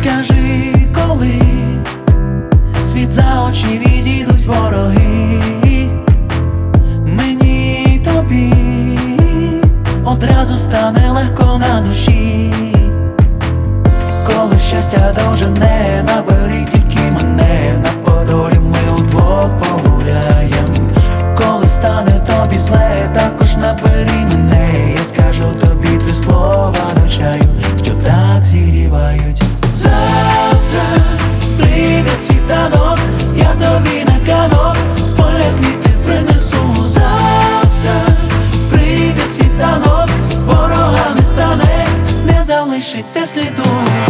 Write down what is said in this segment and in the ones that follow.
Скажи, коли світ за очі відійдуть вороги, мені й тобі одразу стане легко на душі. Коли щастя довжене, набери тільки мене, на Подолі ми удвох погуляєм. Коли стане тобі зле, також набери мене, я скажу тобі 3 слова до чаю, що так зігрівають. Завтра прийде світанок, я тобі на канок з поля квіти принесу. Завтра прийде світанок, ворога не стане, не залишиться сліду.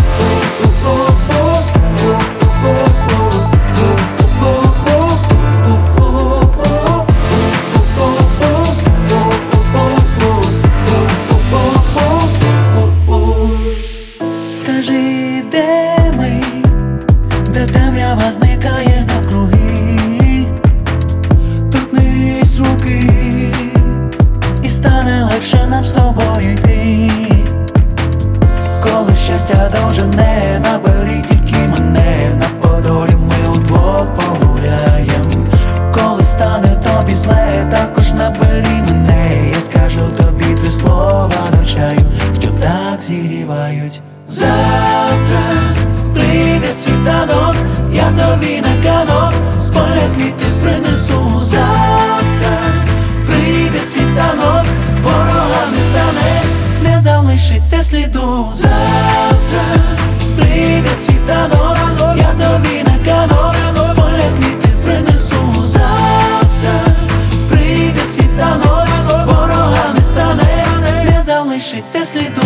Скажи, де ми, де темрява зникає навкруги, торкнись руки, і стане легше нам з тобою йти. Коли щастя довжене, набери тільки мене, на Подолі ми удвох погуляєм. Коли стане тобі зле, також набери мене, я скажу тобі 3 слова до чаю, що так зігрівають. Завтра прийде світанок, я тобі на канок з поля квіти принесу. Завтра прийде світанок, ворога не стане, не залишиться сліду. Завтра прийде світанок, я тобі на канок з поля квіти принесу. Завтра прийде світанок, ворога не стане, не залишиться сліду.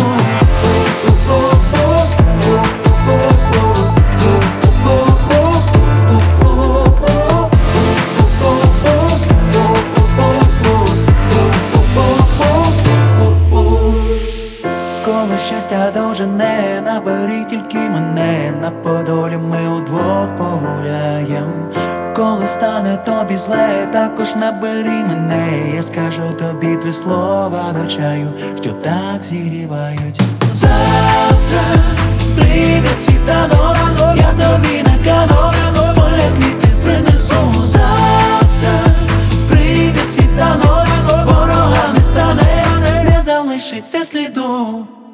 Коли щастя довжене, набери тільки мене, на Подолі ми удвох погуляєм. Коли стане тобі зле, також набери мене, я скажу тобі 3 слова до чаю, що так зігрівають. Завтра прийде світанок, я тобі на канок з поля квіти принесу. Завтра прийде світанок, ворога не стане, не залишиться сліду.